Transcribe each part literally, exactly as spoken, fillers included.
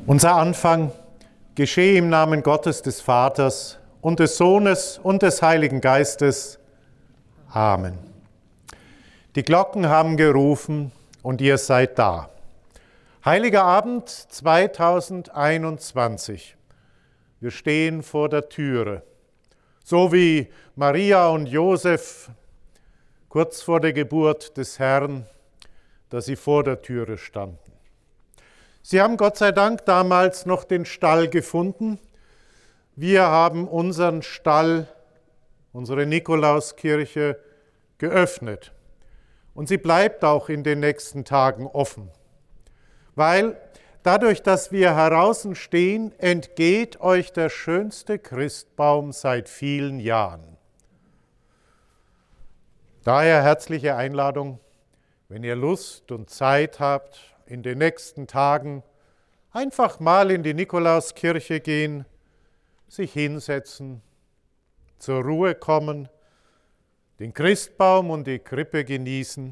Unser Anfang geschehe im Namen Gottes des Vaters und des Sohnes und des Heiligen Geistes. Amen. Die Glocken haben gerufen und ihr seid da. Heiliger Abend zweitausendeinundzwanzig. Wir stehen vor der Türe, so wie Maria und Josef kurz vor der Geburt des Herrn, da sie vor der Türe standen. Sie haben Gott sei Dank damals noch den Stall gefunden. Wir haben unseren Stall, unsere Nikolauskirche, geöffnet. Und sie bleibt auch in den nächsten Tagen offen. Weil dadurch, dass wir heraußen stehen, entgeht euch der schönste Christbaum seit vielen Jahren. Daher herzliche Einladung, wenn ihr Lust und Zeit habt, in den nächsten Tagen einfach mal in die Nikolauskirche gehen, sich hinsetzen, zur Ruhe kommen, den Christbaum und die Krippe genießen,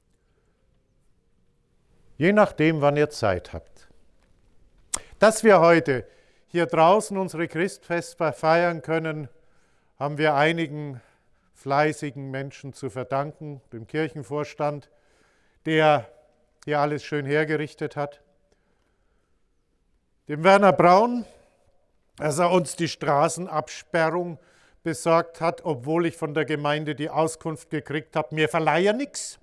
je nachdem, wann ihr Zeit habt. Dass wir heute hier draußen unsere Christfestfeier feiern können, haben wir einigen fleißigen Menschen zu verdanken, dem Kirchenvorstand, der hier alles schön hergerichtet hat, dem Werner Braun, dass er uns die Straßenabsperrung besorgt hat, obwohl ich von der Gemeinde die Auskunft gekriegt habe, mir verleihe nichts.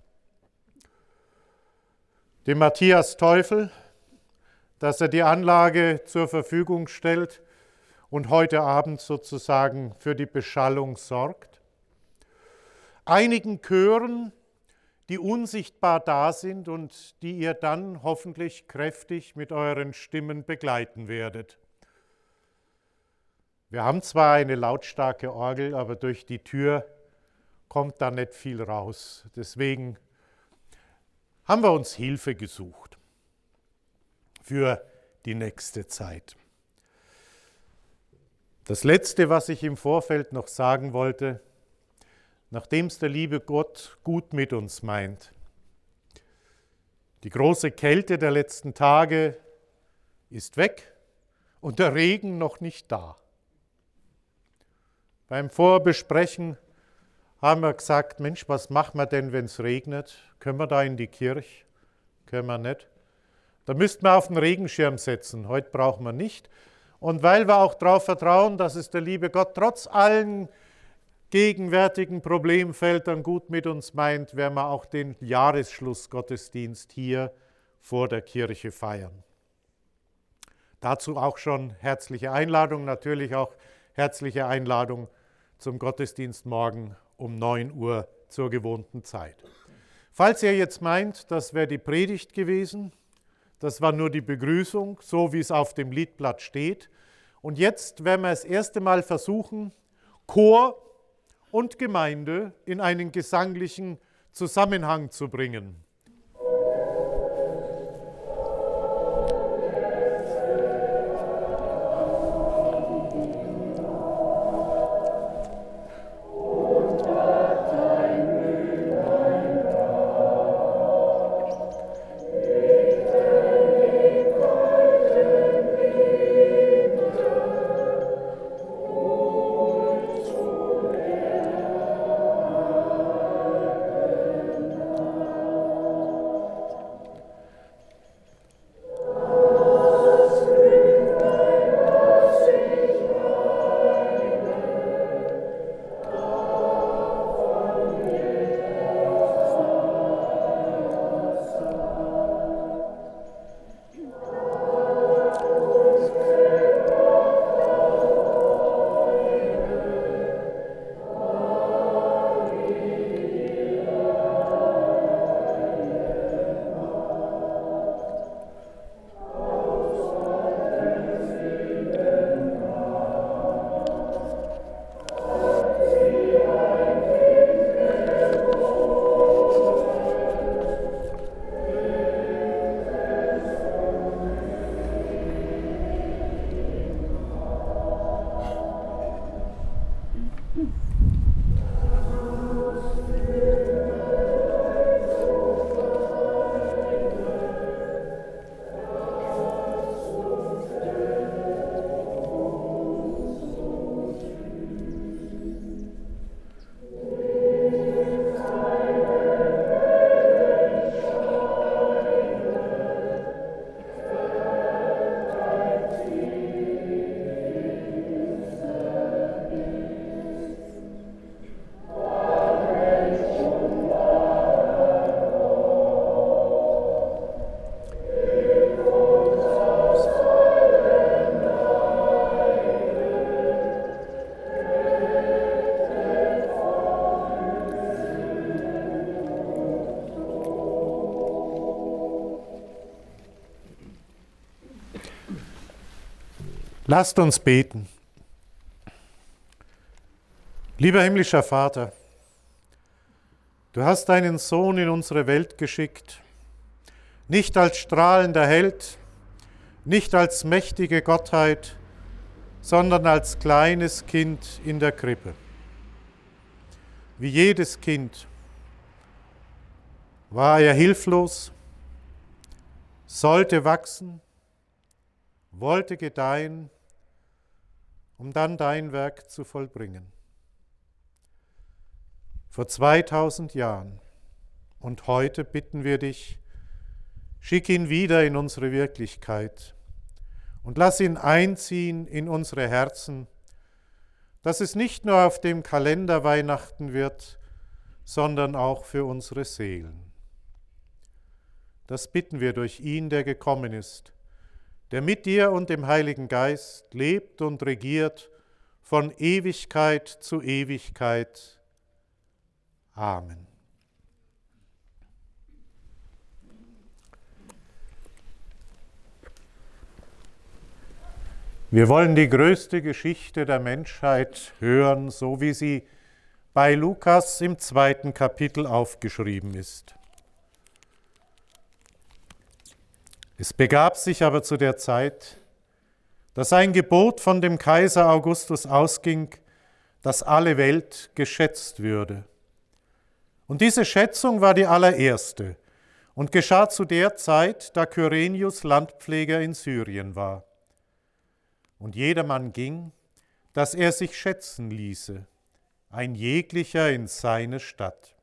Dem Matthias Teufel, dass er die Anlage zur Verfügung stellt und heute Abend sozusagen für die Beschallung sorgt. Einigen Chören, die unsichtbar da sind und die ihr dann hoffentlich kräftig mit euren Stimmen begleiten werdet. Wir haben zwar eine lautstarke Orgel, aber durch die Tür kommt da nicht viel raus. Deswegen haben wir uns Hilfe gesucht für die nächste Zeit. Das Letzte, was ich im Vorfeld noch sagen wollte, nachdem es der liebe Gott gut mit uns meint. Die große Kälte der letzten Tage ist weg und der Regen noch nicht da. Beim Vorbesprechen haben wir gesagt, Mensch, was machen wir denn, wenn es regnet? Können wir da in die Kirche? Können wir nicht. Da müssten wir auf den Regenschirm setzen. Heute brauchen wir nicht. Und weil wir auch darauf vertrauen, dass es der liebe Gott trotz allen gegenwärtigen Problemfeldern gut mit uns meint, werden wir auch den Jahresschlussgottesdienst hier vor der Kirche feiern. Dazu auch schon herzliche Einladung, natürlich auch herzliche Einladung zum Gottesdienst morgen um neun Uhr zur gewohnten Zeit. Falls ihr jetzt meint, das wäre die Predigt gewesen, das war nur die Begrüßung, so wie es auf dem Liedblatt steht. Und jetzt werden wir das erste Mal versuchen, Chor und Gemeinde in einen gesanglichen Zusammenhang zu bringen. Lasst uns beten. Lieber himmlischer Vater, du hast deinen Sohn in unsere Welt geschickt, nicht als strahlender Held, nicht als mächtige Gottheit, sondern als kleines Kind in der Krippe. Wie jedes Kind war er hilflos, sollte wachsen, wollte gedeihen, um dann dein Werk zu vollbringen. Vor zweitausend Jahren und heute bitten wir dich, schick ihn wieder in unsere Wirklichkeit und lass ihn einziehen in unsere Herzen, dass es nicht nur auf dem Kalender Weihnachten wird, sondern auch für unsere Seelen. Das bitten wir durch ihn, der gekommen ist, der mit dir und dem Heiligen Geist lebt und regiert von Ewigkeit zu Ewigkeit. Amen. Wir wollen die größte Geschichte der Menschheit hören, so wie sie bei Lukas im zweiten Kapitel aufgeschrieben ist. Es begab sich aber zu der Zeit, dass ein Gebot von dem Kaiser Augustus ausging, dass alle Welt geschätzt würde. Und diese Schätzung war die allererste und geschah zu der Zeit, da Kyrenius Landpfleger in Syrien war. Und jedermann ging, dass er sich schätzen ließe, ein jeglicher in seine Stadt.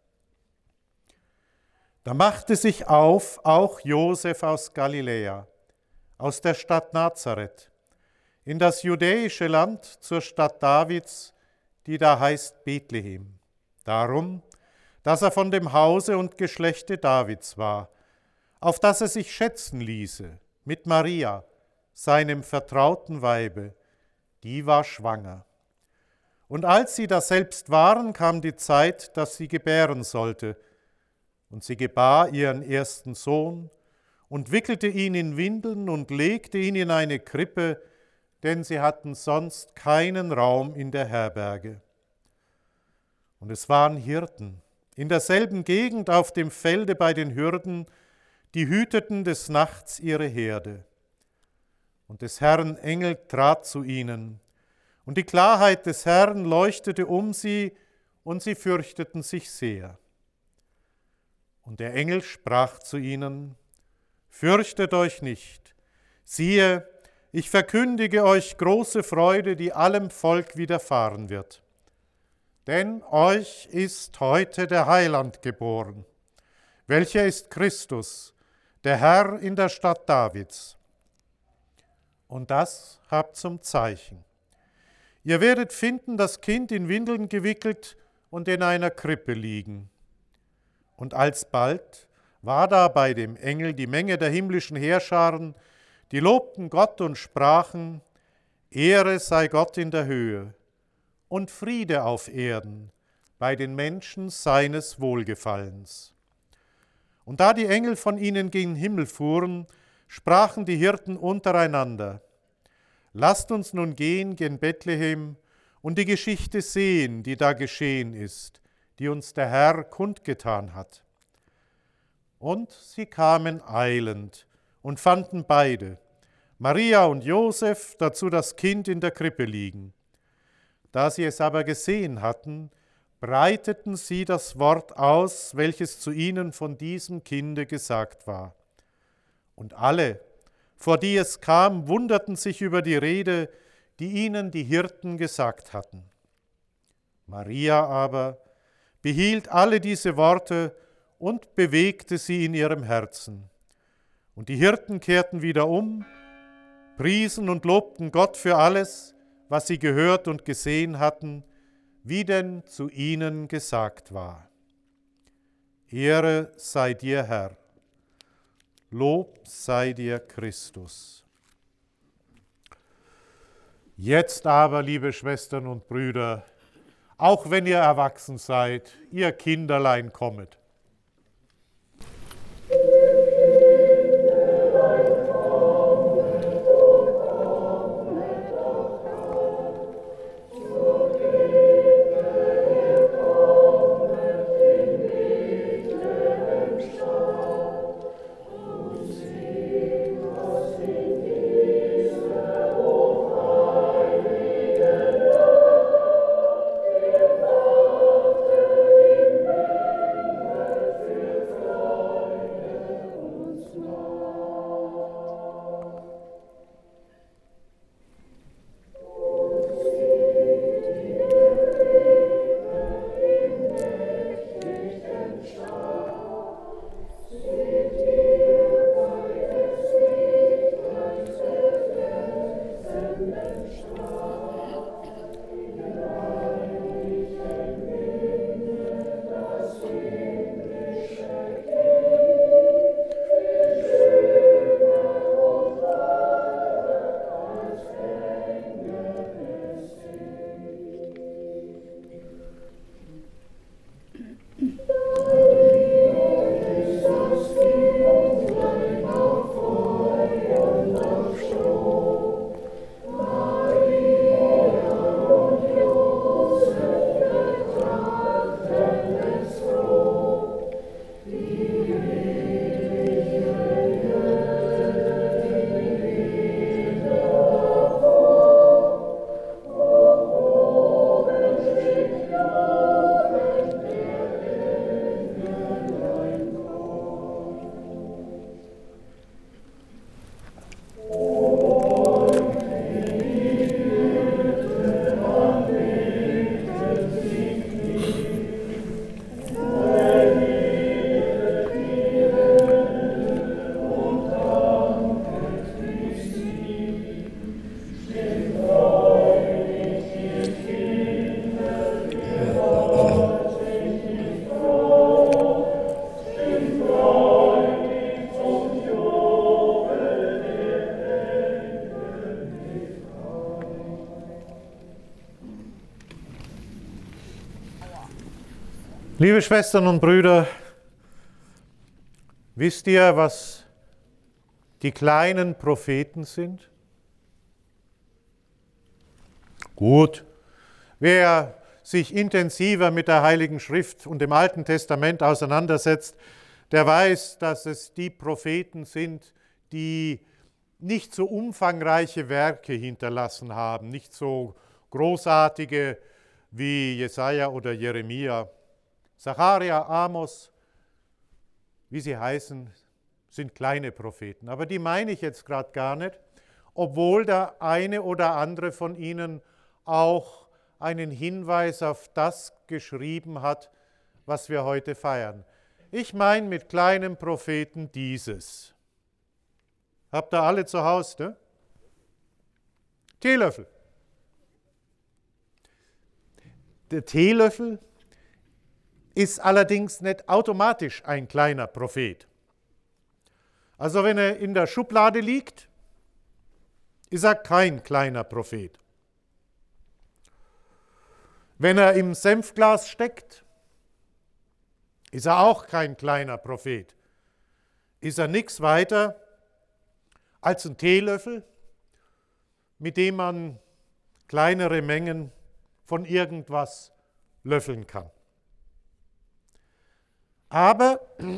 Da machte sich auf auch Josef aus Galiläa, aus der Stadt Nazareth, in das judäische Land zur Stadt Davids, die da heißt Bethlehem. Darum, dass er von dem Hause und Geschlechte Davids war, auf das er sich schätzen ließe mit Maria, seinem vertrauten Weibe, die war schwanger. Und als sie daselbst waren, kam die Zeit, dass sie gebären sollte. Und sie gebar ihren ersten Sohn und wickelte ihn in Windeln und legte ihn in eine Krippe, denn sie hatten sonst keinen Raum in der Herberge. Und es waren Hirten in derselben Gegend auf dem Felde bei den Hürden, die hüteten des Nachts ihre Herde. Und des Herrn Engel trat zu ihnen, und die Klarheit des Herrn leuchtete um sie, und sie fürchteten sich sehr. Und der Engel sprach zu ihnen: Fürchtet euch nicht, siehe, ich verkündige euch große Freude, die allem Volk widerfahren wird. Denn euch ist heute der Heiland geboren, welcher ist Christus, der Herr in der Stadt Davids. Und das habt zum Zeichen. Ihr werdet finden das Kind in Windeln gewickelt und in einer Krippe liegen. Und alsbald war da bei dem Engel die Menge der himmlischen Heerscharen, die lobten Gott und sprachen: Ehre sei Gott in der Höhe und Friede auf Erden bei den Menschen seines Wohlgefallens. Und da die Engel von ihnen gen Himmel fuhren, sprachen die Hirten untereinander: Lasst uns nun gehen gen Bethlehem und die Geschichte sehen, die da geschehen ist, die uns der Herr kundgetan hat. Und sie kamen eilend und fanden beide, Maria und Josef, dazu das Kind in der Krippe liegen. Da sie es aber gesehen hatten, breiteten sie das Wort aus, welches zu ihnen von diesem Kinde gesagt war. Und alle, vor die es kam, wunderten sich über die Rede, die ihnen die Hirten gesagt hatten. Maria aber behielt alle diese Worte und bewegte sie in ihrem Herzen. Und die Hirten kehrten wieder um, priesen und lobten Gott für alles, was sie gehört und gesehen hatten, wie denn zu ihnen gesagt war. Ehre sei dir, Herr. Lob sei dir, Christus. Jetzt aber, liebe Schwestern und Brüder, auch wenn ihr erwachsen seid, ihr Kinderlein kommet. Kommet, kommet, kommet, Liebe Schwestern und Brüder, wisst ihr, was die kleinen Propheten sind? Gut, wer sich intensiver mit der Heiligen Schrift und dem Alten Testament auseinandersetzt, der weiß, dass es die Propheten sind, die nicht so umfangreiche Werke hinterlassen haben, nicht so großartige wie Jesaja oder Jeremia. Zacharia, Amos, wie sie heißen, sind kleine Propheten. Aber die meine ich jetzt gerade gar nicht, obwohl der eine oder andere von ihnen auch einen Hinweis auf das geschrieben hat, was wir heute feiern. Ich meine mit kleinen Propheten dieses. Habt ihr alle zu Hause, ne? Teelöffel. Der Teelöffel ist allerdings nicht automatisch ein kleiner Prophet. Also wenn er in der Schublade liegt, ist er kein kleiner Prophet. Wenn er im Senfglas steckt, ist er auch kein kleiner Prophet. Ist er nichts weiter als ein Teelöffel, mit dem man kleinere Mengen von irgendwas löffeln kann. Aber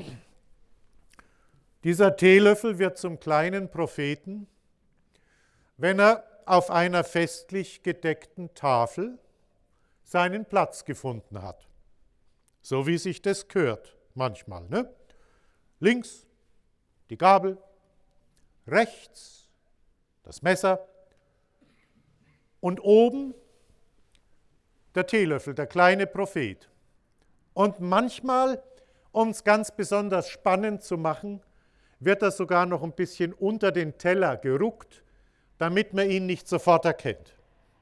dieser Teelöffel wird zum kleinen Propheten, wenn er auf einer festlich gedeckten Tafel seinen Platz gefunden hat. So wie sich das gehört manchmal. Ne? Links die Gabel, rechts das Messer und oben der Teelöffel, der kleine Prophet. Und manchmal, um es ganz besonders spannend zu machen, wird er sogar noch ein bisschen unter den Teller geruckt, damit man ihn nicht sofort erkennt.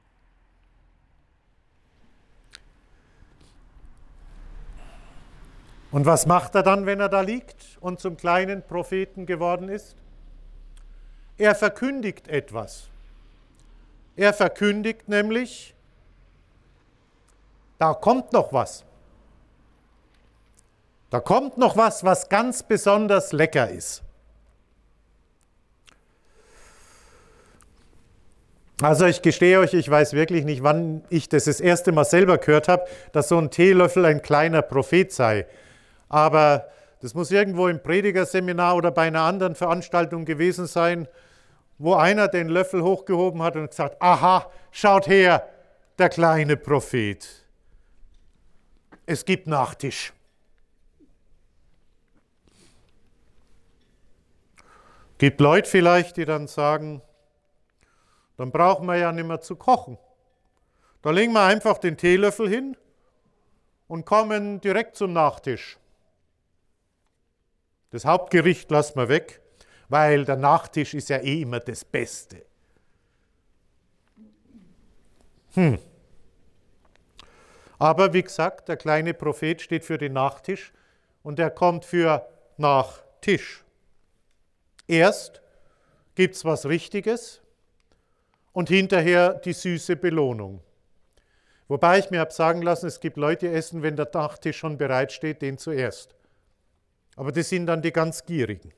Und was macht er dann, wenn er da liegt und zum kleinen Propheten geworden ist? Er verkündigt etwas. Er verkündigt nämlich, da kommt noch was. Da kommt noch was, was ganz besonders lecker ist. Also ich gestehe euch, ich weiß wirklich nicht, wann ich das das erste Mal selber gehört habe, dass so ein Teelöffel ein kleiner Prophet sei. Aber das muss irgendwo im Predigerseminar oder bei einer anderen Veranstaltung gewesen sein, wo einer den Löffel hochgehoben hat und gesagt, aha, schaut her, der kleine Prophet. Es gibt Nachtisch. Gibt Leute vielleicht, die dann sagen, dann brauchen wir ja nicht mehr zu kochen. Da legen wir einfach den Teelöffel hin und kommen direkt zum Nachtisch. Das Hauptgericht lassen wir weg, weil der Nachtisch ist ja eh immer das Beste. Hm. Aber wie gesagt, der kleine Prophet steht für den Nachtisch und er kommt für Nachtisch. Erst gibt es was Richtiges und hinterher die süße Belohnung. Wobei ich mir habe sagen lassen, es gibt Leute, die essen, wenn der Nachtisch schon bereitsteht, den zuerst. Aber das sind dann die ganz Gierigen.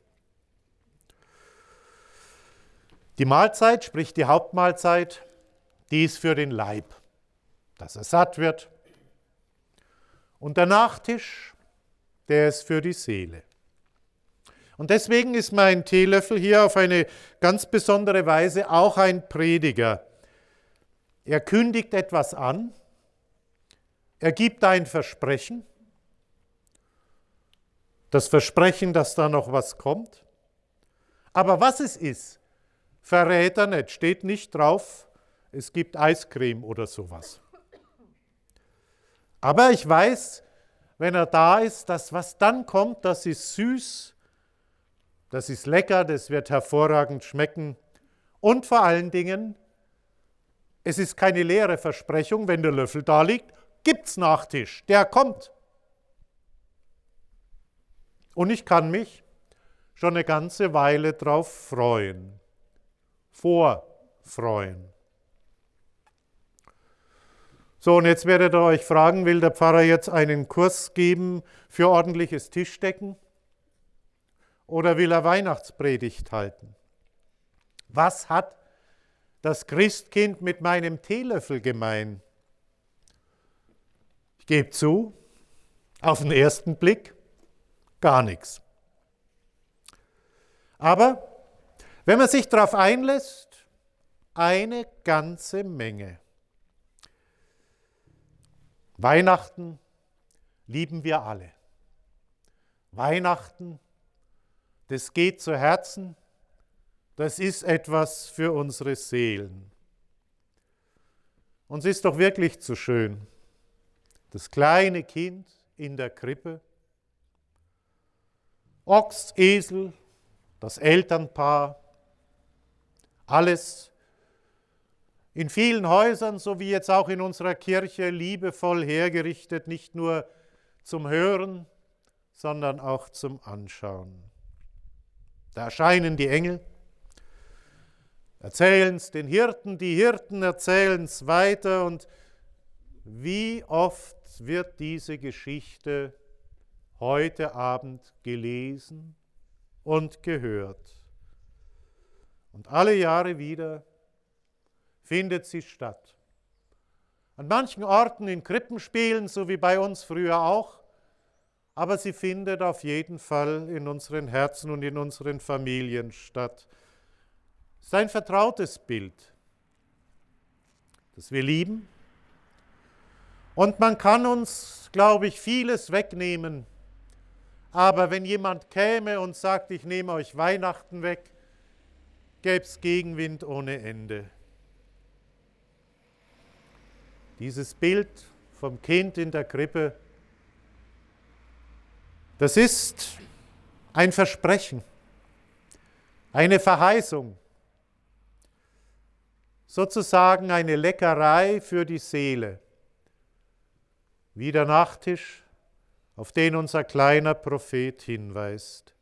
Die Mahlzeit, sprich die Hauptmahlzeit, die ist für den Leib, dass er satt wird. Und der Nachtisch, der ist für die Seele. Und deswegen ist mein Teelöffel hier auf eine ganz besondere Weise auch ein Prediger. Er kündigt etwas an, er gibt ein Versprechen, das Versprechen, dass da noch was kommt. Aber was es ist, verrät er nicht, steht nicht drauf, es gibt Eiscreme oder sowas. Aber ich weiß, wenn er da ist, dass was dann kommt, das ist süß, das ist lecker, das wird hervorragend schmecken. Und vor allen Dingen, es ist keine leere Versprechung, wenn der Löffel da liegt, gibt's Nachtisch, der kommt. Und ich kann mich schon eine ganze Weile drauf freuen, vorfreuen. So, und jetzt werdet ihr euch fragen, will der Pfarrer jetzt einen Kurs geben für ordentliches Tischdecken oder will er Weihnachtspredigt halten? Was hat das Christkind mit meinem Teelöffel gemein? Ich gebe zu, auf den ersten Blick gar nichts. Aber wenn man sich darauf einlässt, eine ganze Menge. Weihnachten lieben wir alle. Weihnachten, das geht zu Herzen, das ist etwas für unsere Seelen. Und es ist doch wirklich zu schön. Das kleine Kind in der Krippe, Ochs, Esel, das Elternpaar, alles in vielen Häusern, so wie jetzt auch in unserer Kirche, liebevoll hergerichtet, nicht nur zum Hören, sondern auch zum Anschauen. Da erscheinen die Engel, erzählen es den Hirten, die Hirten erzählen es weiter und wie oft wird diese Geschichte heute Abend gelesen und gehört. Und alle Jahre wieder findet sie statt. An manchen Orten in Krippenspielen, so wie bei uns früher auch, aber sie findet auf jeden Fall in unseren Herzen und in unseren Familien statt. Es ist ein vertrautes Bild, das wir lieben. Und man kann uns, glaube ich, vieles wegnehmen. Aber wenn jemand käme und sagt, ich nehme euch Weihnachten weg, gäbe es Gegenwind ohne Ende. Dieses Bild vom Kind in der Krippe, das ist ein Versprechen, eine Verheißung, sozusagen eine Leckerei für die Seele, wie der Nachtisch, auf den unser kleiner Prophet hinweist.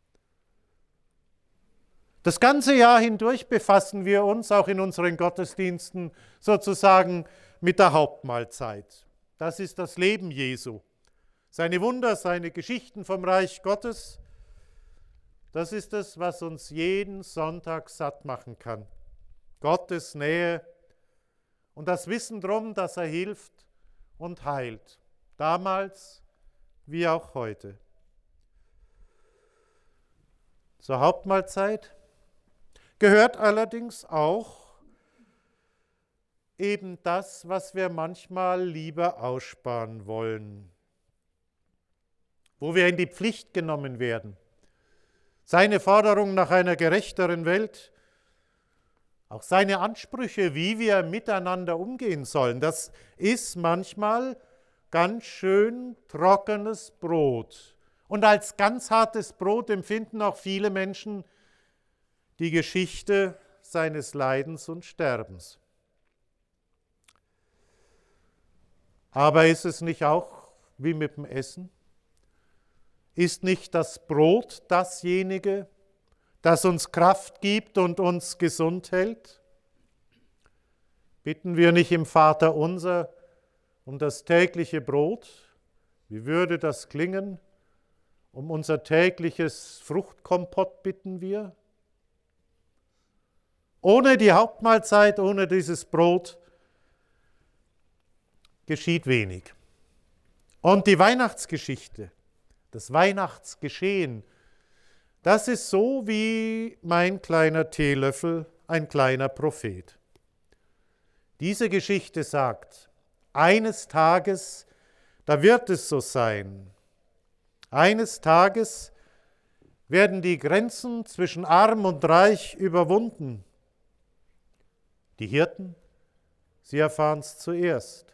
Das ganze Jahr hindurch befassen wir uns auch in unseren Gottesdiensten sozusagen mit der Hauptmahlzeit. Das ist das Leben Jesu. Seine Wunder, seine Geschichten vom Reich Gottes, das ist es, was uns jeden Sonntag satt machen kann. Gottes Nähe und das Wissen drum, dass er hilft und heilt. Damals wie auch heute. Zur Hauptmahlzeit gehört allerdings auch eben das, was wir manchmal lieber aussparen wollen, wo wir in die Pflicht genommen werden. Seine Forderung nach einer gerechteren Welt, auch seine Ansprüche, wie wir miteinander umgehen sollen, das ist manchmal ganz schön trockenes Brot. Und als ganz hartes Brot empfinden auch viele Menschen die Geschichte seines Leidens und Sterbens. Aber ist es nicht auch wie mit dem Essen? Ist nicht das Brot dasjenige, das uns Kraft gibt und uns gesund hält? Bitten wir nicht im Vater unser um das tägliche Brot? Wie würde das klingen? Um unser tägliches Fruchtkompott bitten wir? Ohne die Hauptmahlzeit, ohne dieses Brot geschieht wenig. Und die Weihnachtsgeschichte, das Weihnachtsgeschehen, das ist so wie mein kleiner Teelöffel, ein kleiner Prophet. Diese Geschichte sagt, eines Tages, da wird es so sein. Eines Tages werden die Grenzen zwischen Arm und Reich überwunden. Die Hirten, sie erfahren es zuerst.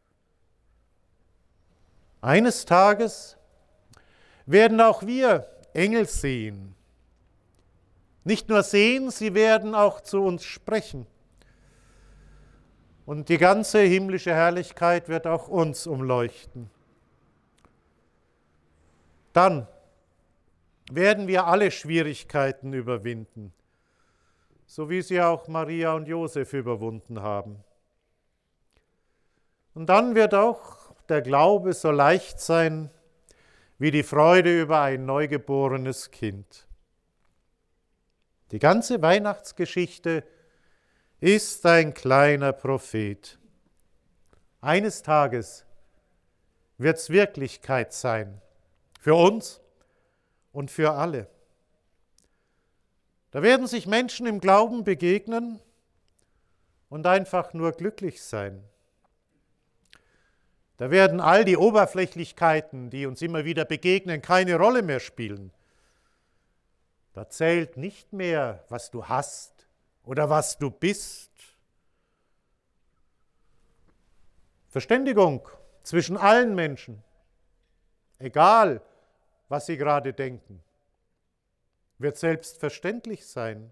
Eines Tages werden auch wir Engel sehen. Nicht nur sehen, sie werden auch zu uns sprechen. Und die ganze himmlische Herrlichkeit wird auch uns umleuchten. Dann werden wir alle Schwierigkeiten überwinden, so wie sie auch Maria und Josef überwunden haben. Und dann wird auch der Glaube so leicht sein wie die Freude über ein neugeborenes Kind. Die ganze Weihnachtsgeschichte ist ein kleiner Prophet. Eines Tages wird es Wirklichkeit sein, für uns und für alle. Da werden sich Menschen im Glauben begegnen und einfach nur glücklich sein. Da werden all die Oberflächlichkeiten, die uns immer wieder begegnen, keine Rolle mehr spielen. Da zählt nicht mehr, was du hast oder was du bist. Verständigung zwischen allen Menschen, egal was sie gerade denken, wird selbstverständlich sein.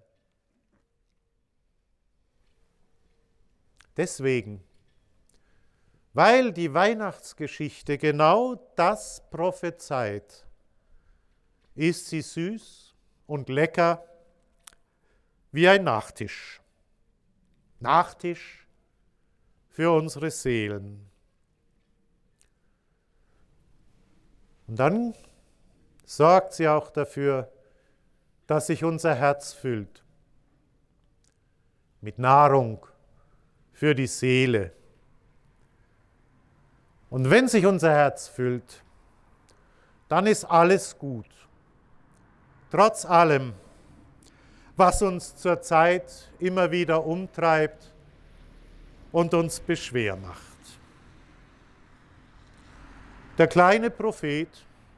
Deswegen, weil die Weihnachtsgeschichte genau das prophezeit, ist sie süß und lecker wie ein Nachtisch. Nachtisch für unsere Seelen. Und dann sorgt sie auch dafür, dass sich unser Herz füllt mit Nahrung für die Seele. Und wenn sich unser Herz füllt, dann ist alles gut. Trotz allem, was uns zurzeit immer wieder umtreibt und uns beschwer macht. Der kleine Prophet,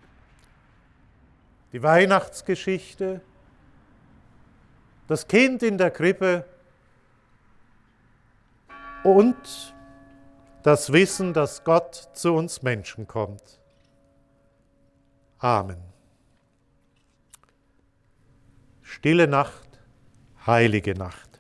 die Weihnachtsgeschichte, das Kind in der Krippe und das Wissen, dass Gott zu uns Menschen kommt. Amen. Stille Nacht, heilige Nacht.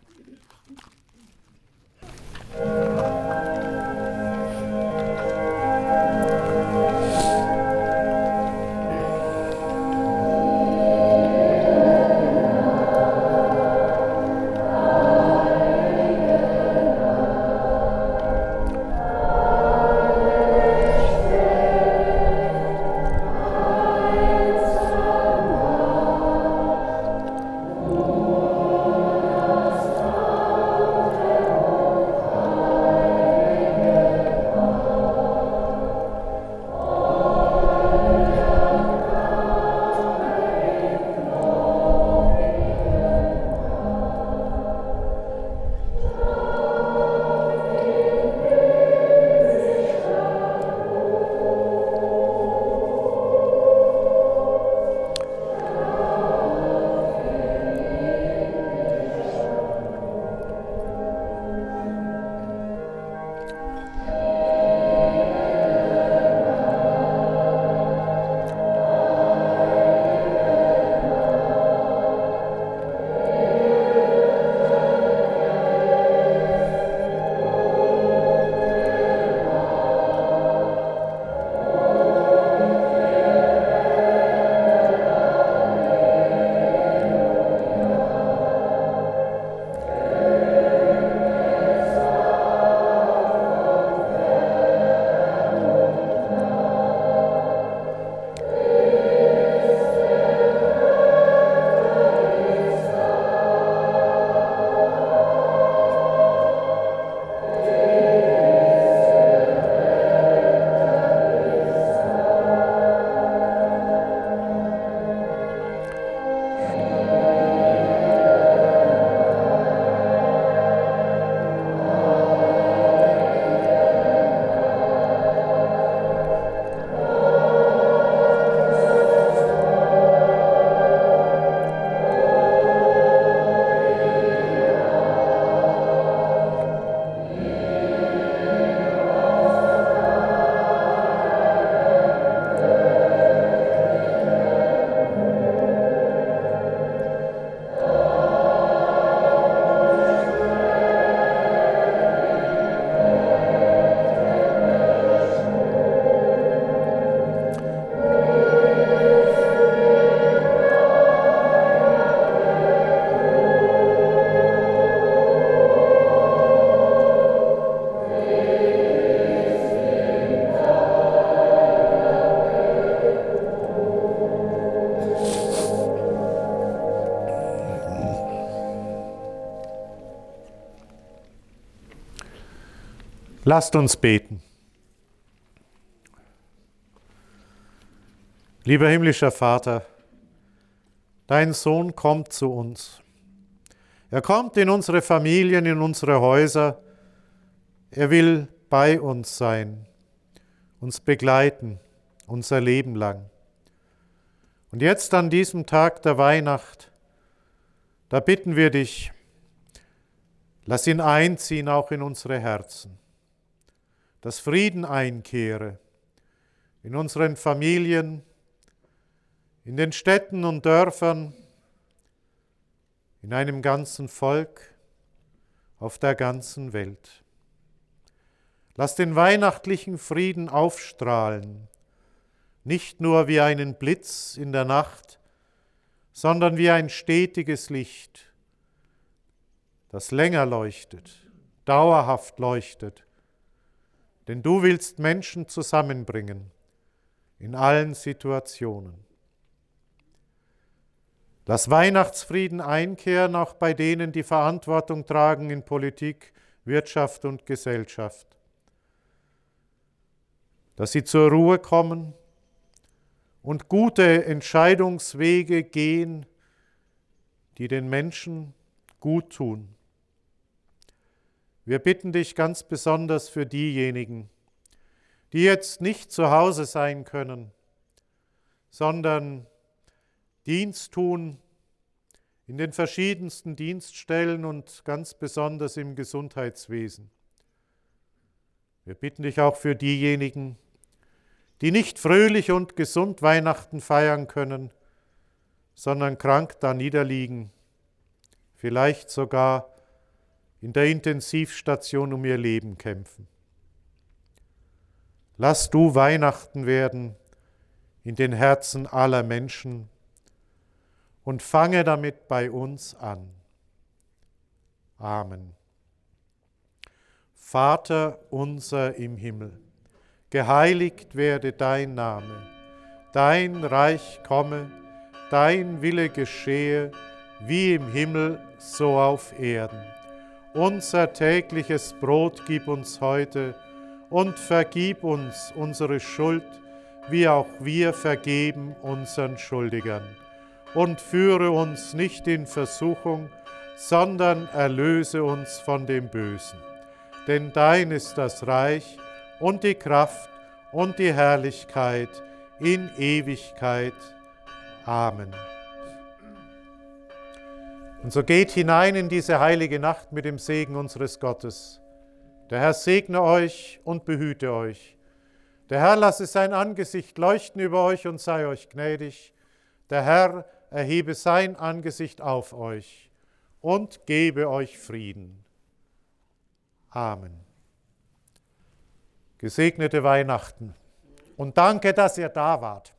Lasst uns beten. Lieber himmlischer Vater, dein Sohn kommt zu uns. Er kommt in unsere Familien, in unsere Häuser. Er will bei uns sein, uns begleiten, unser Leben lang. Und jetzt an diesem Tag der Weihnacht, da bitten wir dich, lass ihn einziehen auch in unsere Herzen, dass Frieden einkehre in unseren Familien, in den Städten und Dörfern, in einem ganzen Volk, auf der ganzen Welt. Lass den weihnachtlichen Frieden aufstrahlen, nicht nur wie einen Blitz in der Nacht, sondern wie ein stetiges Licht, das länger leuchtet, dauerhaft leuchtet. Denn du willst Menschen zusammenbringen in allen Situationen. Lass Weihnachtsfrieden einkehren, auch bei denen, die Verantwortung tragen in Politik, Wirtschaft und Gesellschaft. Dass sie zur Ruhe kommen und gute Entscheidungswege gehen, die den Menschen gut tun. Wir bitten dich ganz besonders für diejenigen, die jetzt nicht zu Hause sein können, sondern Dienst tun in den verschiedensten Dienststellen und ganz besonders im Gesundheitswesen. Wir bitten dich auch für diejenigen, die nicht fröhlich und gesund Weihnachten feiern können, sondern krank da niederliegen, vielleicht sogar in der Intensivstation um ihr Leben kämpfen. Lass du Weihnachten werden in den Herzen aller Menschen und fange damit bei uns an. Amen. Vater unser im Himmel, geheiligt werde dein Name, dein Reich komme, dein Wille geschehe, wie im Himmel, so auf Erden. Unser tägliches Brot gib uns heute und vergib uns unsere Schuld, wie auch wir vergeben unseren Schuldigern. Und führe uns nicht in Versuchung, sondern erlöse uns von dem Bösen. Denn dein ist das Reich und die Kraft und die Herrlichkeit in Ewigkeit. Amen. Und so geht hinein in diese heilige Nacht mit dem Segen unseres Gottes. Der Herr segne euch und behüte euch. Der Herr lasse sein Angesicht leuchten über euch und sei euch gnädig. Der Herr erhebe sein Angesicht auf euch und gebe euch Frieden. Amen. Gesegnete Weihnachten und danke, dass ihr da wart.